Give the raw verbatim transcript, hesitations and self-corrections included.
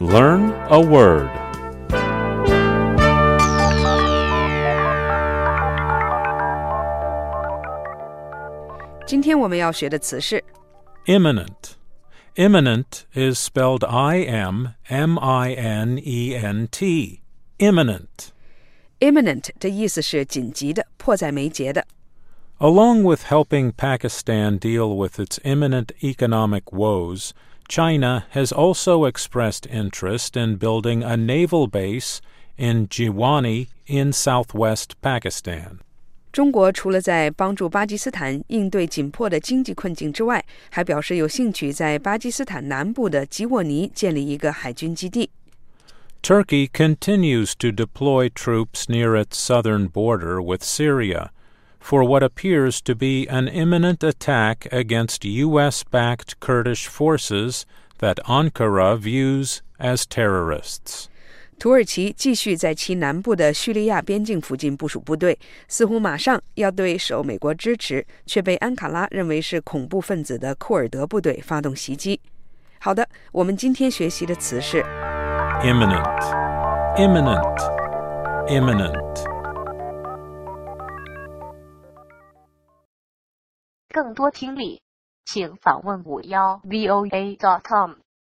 Learn a word. 今天我们要学的词是 Imminent. Imminent is spelled I M M I N E N T. Imminent. imminent 的意思是紧急的、迫在眉睫的。 Along with helping Pakistan deal with its imminent economic woes, China has also expressed interest in building a naval base in Jiwani in southwest Pakistan. 中国除了在帮助巴基斯坦应对紧迫的经济困境之外，还表示有兴趣在巴基斯坦南部的吉沃尼建立一个海军基地。 Turkey continues to deploy troops near its southern border with Syria for what appears to be an imminent attack against U S-backed Kurdish forces that Ankara views as terrorists. 土耳其继续在其南部的叙利亚边境附近部署部队，似乎马上要对受美国支持却被安卡拉认为是恐怖分子的库尔德部队发动袭击。好的，我们今天学习的词是 Imminent, imminent, imminent. 更多听力，请访问五幺 V O A dot com。